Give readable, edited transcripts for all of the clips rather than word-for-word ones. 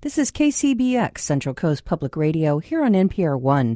This is KCBX, Central Coast Public Radio, here on NPR One.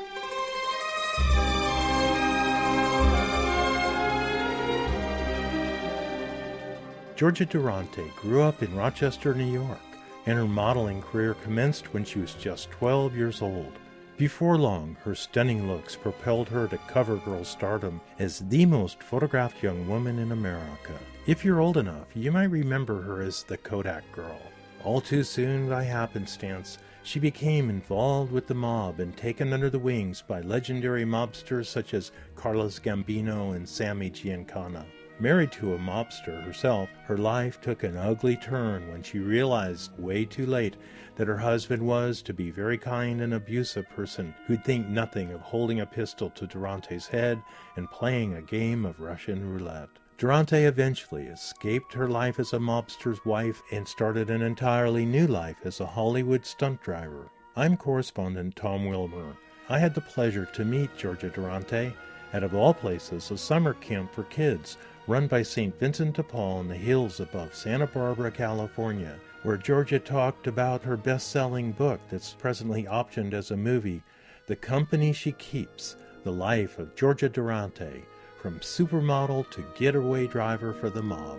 Georgia Durante grew up in Rochester, New York, and her modeling career commenced when she was just 12 years old. Before long, her stunning looks propelled her to CoverGirl stardom as the most photographed young woman in America. If you're old enough, you might remember her as the Kodak Girl. All too soon, by happenstance, she became involved with the mob and taken under the wings by legendary mobsters such as Carlos Gambino and Sammy Giancana. Married to a mobster herself, her life took an ugly turn when she realized way too late that her husband was, to be very kind and abusive person who'd think nothing of holding a pistol to Durante's head and playing a game of Russian roulette. Durante eventually escaped her life as a mobster's wife and started an entirely new life as a Hollywood stunt driver. I'm correspondent Tom Wilmer. I had the pleasure to meet Georgia Durante at, of all places, a summer camp for kids run by St. Vincent de Paul in the hills above Santa Barbara, California, where Georgia talked about her best-selling book that's presently optioned as a movie, The Company She Keeps, The Life of Georgia Durante, from supermodel to getaway driver for the mob.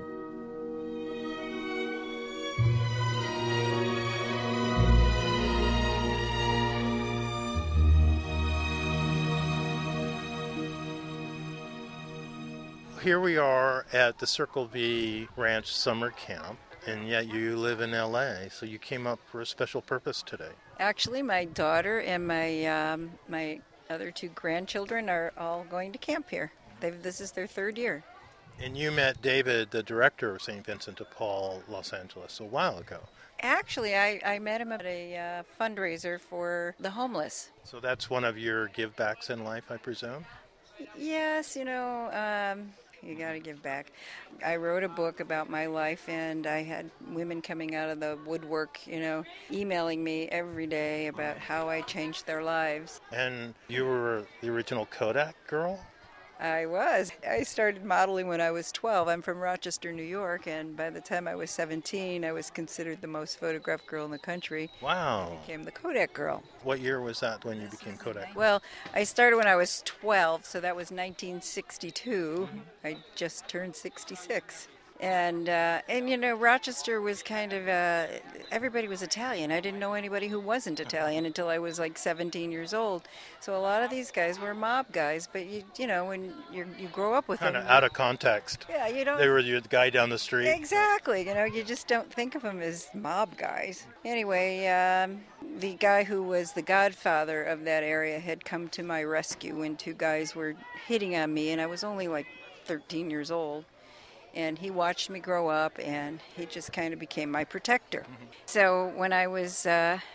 Here we are at the Circle V Ranch Summer Camp, and yet you live in L.A., so you came up for a special purpose today. Actually, my daughter and my other two grandchildren are all going to camp here. This is their third year. And you met David, the director of St. Vincent de Paul, Los Angeles, a while ago. Actually, I met him at a fundraiser for the homeless. So that's one of your give-backs in life, I presume? Yes, you got to give back. I wrote a book about my life, and I had women coming out of the woodwork, emailing me every day about how I changed their lives. And you were the original Kodak girl? I was. I started modeling when I was 12. I'm from Rochester, New York, and by the time I was 17, I was considered the most photographed girl in the country. Wow. I became the Kodak girl. What year was that when you became Kodak? Well, I started when I was 12, so that was 1962. Mm-hmm. I just turned 66. And Rochester was kind of, everybody was Italian. I didn't know anybody who wasn't Italian until I was like 17 years old. So a lot of these guys were mob guys, but when you grow up with them. Kind of out of context. Yeah, you don't. They were the guy down the street. Exactly. You just don't think of them as mob guys. Anyway, the guy who was the godfather of that area had come to my rescue when two guys were hitting on me, and I was only like 13 years old. And he watched me grow up, and he just kind of became my protector. Mm-hmm. So when I was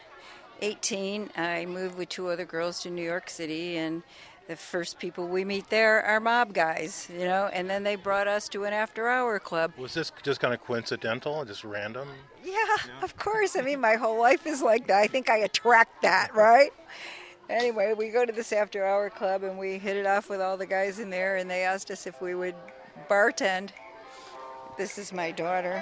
18, I moved with two other girls to New York City, and the first people we meet there are mob guys, and then they brought us to an after-hour club. Was this just kind of coincidental, just random? Yeah, of course. I mean, my whole life is like that. I think I attract that, right? Anyway, we go to this after-hour club, and we hit it off with all the guys in there, and they asked us if we would bartend. This is my daughter.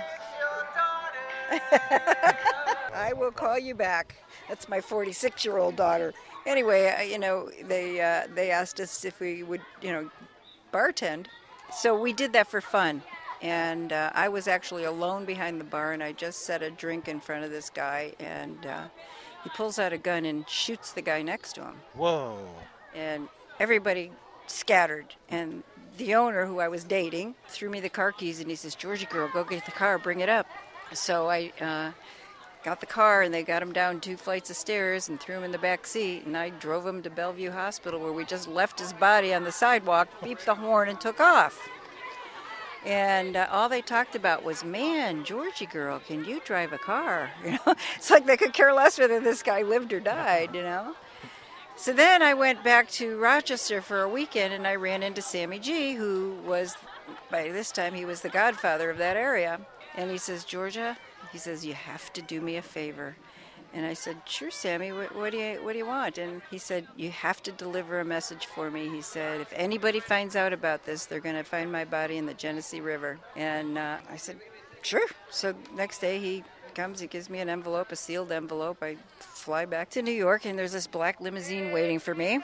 I will call you back. That's my 46-year-old daughter. Anyway, they asked us if we would, bartend. So we did that for fun. And I was actually alone behind the bar, and I just set a drink in front of this guy, and he pulls out a gun and shoots the guy next to him. Whoa. And everybody scattered, and the owner, who I was dating, threw me the car keys, and he says, "Georgie girl, go get the car, bring it up." So I got the car, and they got him down 2 flights of stairs and threw him in the back seat, and I drove him to Bellevue Hospital, where we just left his body on the sidewalk, beeped the horn, and took off. And all they talked about was, "Man, Georgie girl, can you drive a car?" It's like they could care less whether this guy lived or died, So then I went back to Rochester for a weekend, and I ran into Sammy G, who was, by this time, he was the godfather of that area. And he says, "Georgia," he says, "you have to do me a favor." And I said, "Sure, Sammy, what do you want?" And he said, "You have to deliver a message for me." He said, "If anybody finds out about this, they're going to find my body in the Genesee River." And I said, "Sure." So next day he comes, he gives me an envelope, a sealed envelope. I fly back to New York, and there's this black limousine waiting for me.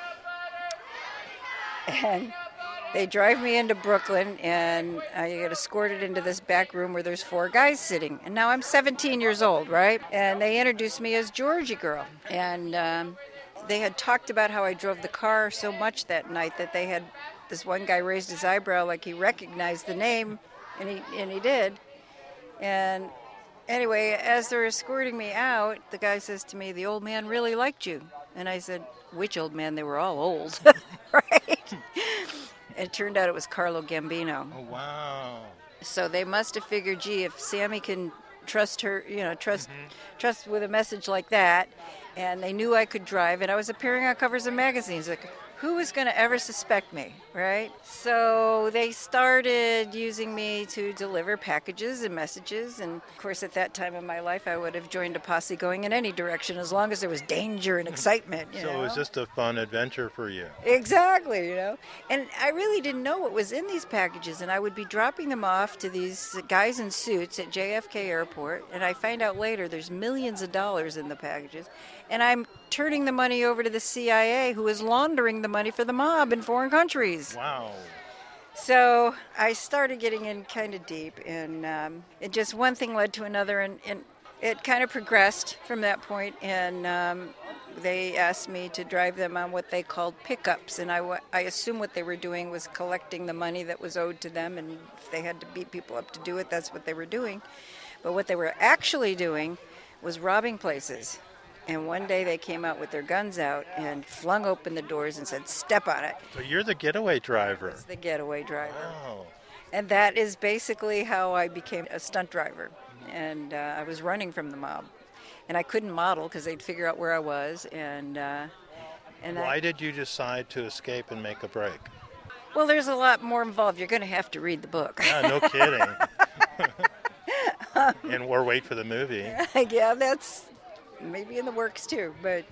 And they drive me into Brooklyn, and I get escorted into this back room where there's 4 guys sitting. And now I'm 17 years old, right? And they introduced me as Georgie Girl. And they had talked about how I drove the car so much that night that they had, this one guy raised his eyebrow like he recognized the name, and he did. And anyway, as they're escorting me out, the guy says to me, "The old man really liked you." And I said, "Which old man?" They were all old, right? It turned out it was Carlo Gambino. Oh, wow. So they must have figured, gee, if Sammy can trust her, trust with a message like that, and they knew I could drive, and I was appearing on covers of magazines. Like, who was going to ever suspect me, right? So they started using me to deliver packages and messages. And, of course, at that time in my life, I would have joined a posse going in any direction as long as there was danger and excitement. So it was just a fun adventure for you. Exactly, And I really didn't know what was in these packages. And I would be dropping them off to these guys in suits at JFK Airport. And I find out later there's millions of dollars in the packages. And I'm turning the money over to the CIA, who is laundering the money for the mob in foreign countries. Wow. So I started getting in kind of deep, and it just one thing led to another, and it kind of progressed from that point. And they asked me to drive them on what they called pickups, and I assume what they were doing was collecting the money that was owed to them, and if they had to beat people up to do it, that's what they were doing. But what they were actually doing was robbing places. And one day they came out with their guns out and flung open the doors and said, "Step on it." So you're the getaway driver. I was the getaway driver. Wow. And that is basically how I became a stunt driver. And I was running from the mob. And I couldn't model because they'd figure out where I was. And why did you decide to escape and make a break? Well, there's a lot more involved. You're going to have to read the book. Yeah, no kidding. Or wait for the movie. Yeah, that's maybe in the works too. But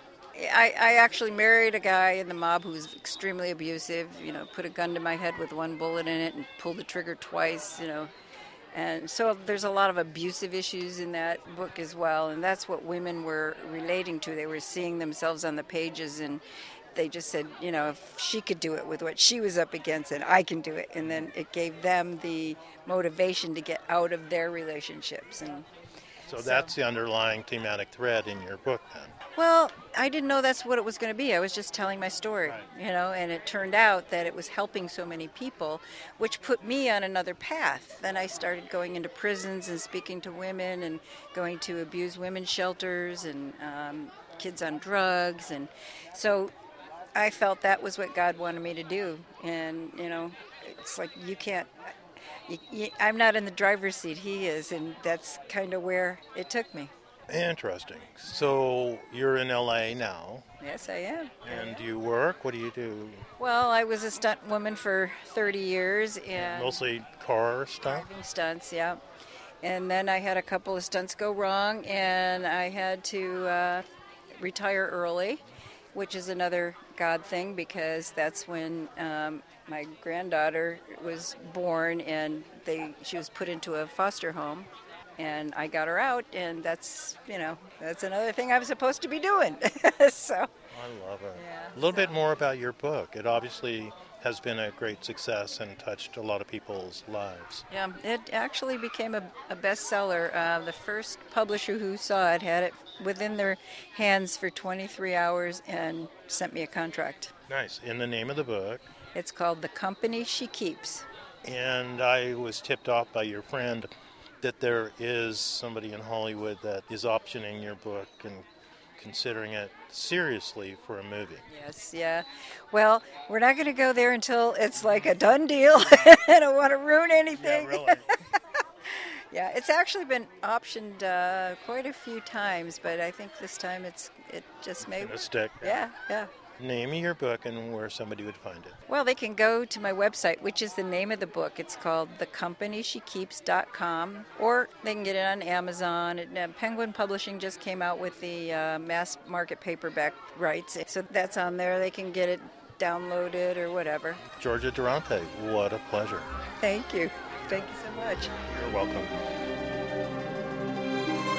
I actually married a guy in the mob who was extremely abusive, put a gun to my head with one bullet in it and pulled the trigger twice, And so there's a lot of abusive issues in that book as well. And that's what women were relating to. They were seeing themselves on the pages, and they just said, if she could do it with what she was up against, then I can do it. And then it gave them the motivation to get out of their relationships. And so that's the underlying thematic thread in your book, then. Well, I didn't know that's what it was going to be. I was just telling my story, right. And it turned out that it was helping so many people, which put me on another path. Then I started going into prisons and speaking to women and going to abused women's shelters and kids on drugs. And so I felt that was what God wanted me to do. And, it's like you can't... I'm not in the driver's seat, he is, and that's kind of where it took me. Interesting. So you're in LA now. Yes, I am. And do you work? What do you do? Well, I was a stunt woman for 30 years. And mostly car stuff? Driving stunts, yeah. And then I had a couple of stunts go wrong, and I had to retire early, which is another God thing, because that's when my granddaughter was born, and she was put into a foster home, and I got her out, and that's another thing I'm supposed to be doing. So I love it. Yeah, a little bit more about your book. It obviously has been a great success and touched a lot of people's lives. Yeah, it actually became a bestseller. The first publisher who saw it had it within their hands for 23 hours and sent me a contract. Nice. In the name of the book? It's called The Company She Keeps. And I was tipped off by your friend that there is somebody in Hollywood that is optioning your book and considering it seriously for a movie. Yes, yeah. Well, we're not going to go there until it's like a done deal. I don't want to ruin anything. Yeah, really. Yeah, it's actually been optioned quite a few times, but I think this time it just may stick. Yeah. Name of your book and where somebody would find it. Well, they can go to my website, which is the name of the book. It's called thecompany.shekeeps.com, or they can get it on Amazon. Penguin Publishing just came out with the mass market paperback rights, so that's on there. They can get it downloaded or whatever. Georgia Durante, what a pleasure. Thank you. Thank you so much. You're welcome.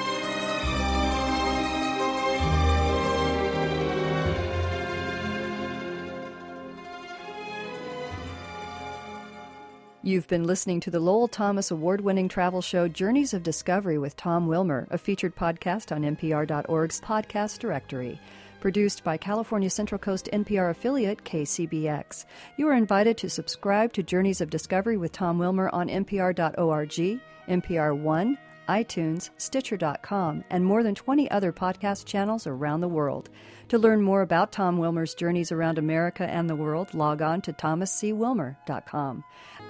You've been listening to the Lowell Thomas award-winning travel show Journeys of Discovery with Tom Wilmer, a featured podcast on NPR.org's podcast directory. Produced by California Central Coast NPR affiliate KCBX. You are invited to subscribe to Journeys of Discovery with Tom Wilmer on NPR.org, NPR One, iTunes, Stitcher.com, and more than 20 other podcast channels around the world. To learn more about Tom Wilmer's journeys around America and the world, log on to thomascwilmer.com.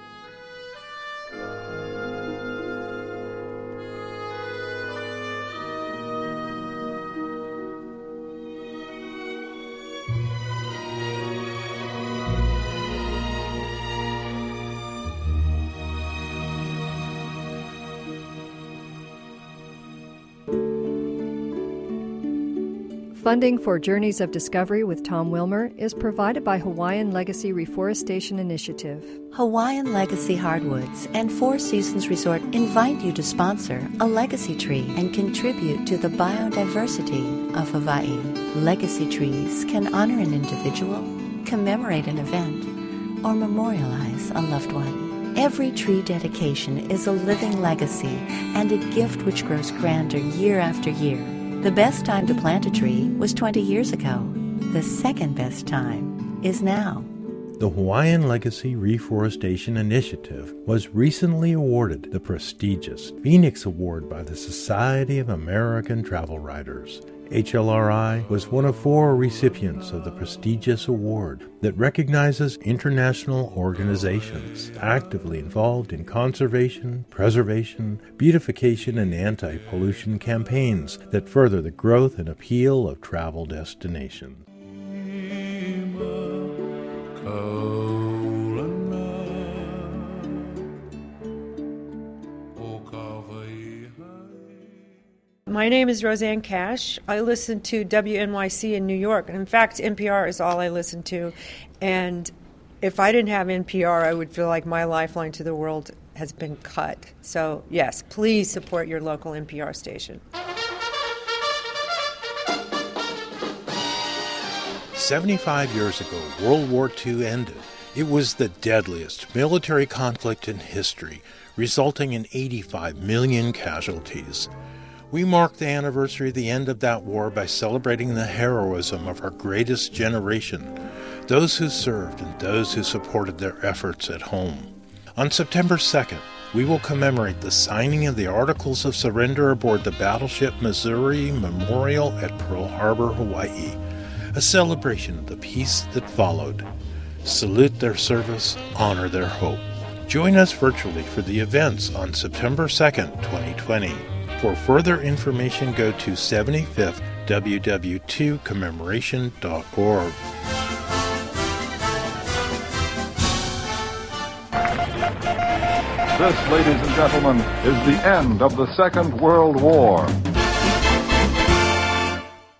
Funding for Journeys of Discovery with Tom Wilmer is provided by Hawaiian Legacy Reforestation Initiative. Hawaiian Legacy Hardwoods and Four Seasons Resort invite you to sponsor a legacy tree and contribute to the biodiversity of Hawaii. Legacy trees can honor an individual, commemorate an event, or memorialize a loved one. Every tree dedication is a living legacy and a gift which grows grander year after year. The best time to plant a tree was 20 years ago. The second best time is now. The Hawaiian Legacy Reforestation Initiative was recently awarded the prestigious Phoenix Award by the Society of American Travel Writers. HLRI was one of 4 recipients of the prestigious award that recognizes international organizations actively involved in conservation, preservation, beautification, and anti-pollution campaigns that further the growth and appeal of travel destinations. My name is Roseanne Cash. I listen to WNYC in New York. In fact, NPR is all I listen to. And if I didn't have NPR, I would feel like my lifeline to the world has been cut. So, yes, please support your local NPR station. 75 years ago, World War II ended. It was the deadliest military conflict in history, resulting in 85 million casualties. We mark the anniversary of the end of that war by celebrating the heroism of our greatest generation, those who served and those who supported their efforts at home. On September 2nd, we will commemorate the signing of the Articles of Surrender aboard the battleship Missouri Memorial at Pearl Harbor, Hawaii, a celebration of the peace that followed. Salute their service, honor their hope. Join us virtually for the events on September 2nd, 2020. For further information, go to 75thww2commemoration.org. This, ladies and gentlemen, is the end of the Second World War.